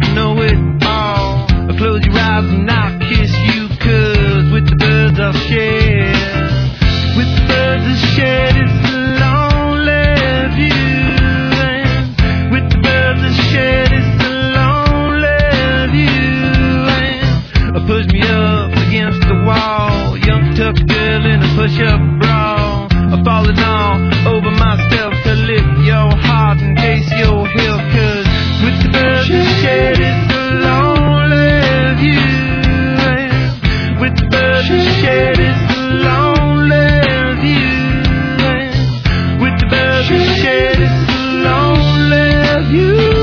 to know it all. Close your eyes and I'll kiss you, 'cause with the birds I'll share. With the birds I'll share this lonely view. And with the birds I'll share this lonely view. And push me up against the wall, young tuck girl in a push-up bra, falling all over myself to lift your heart and taste your hill. 'Cause with the birds I'll share this lonely view. And with the birds I'll share this lonely view. And with the birds I'll share this lonely view.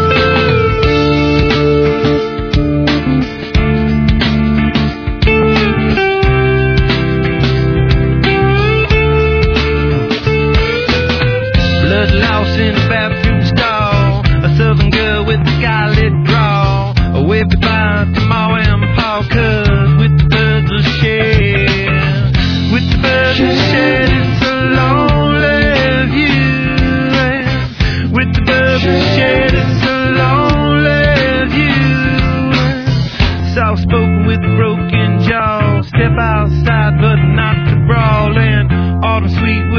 Blood lost in a bathroom stall, a southern girl with a scarlet draw. Waved goodbye to Ma and Pa, 'cause with the birds I'll share. With the birds I'll share this lonely view. And with the birds I'll share this lonely view. Soft spoken with a broken jaw, step outside but not to brawl. And autumn sweet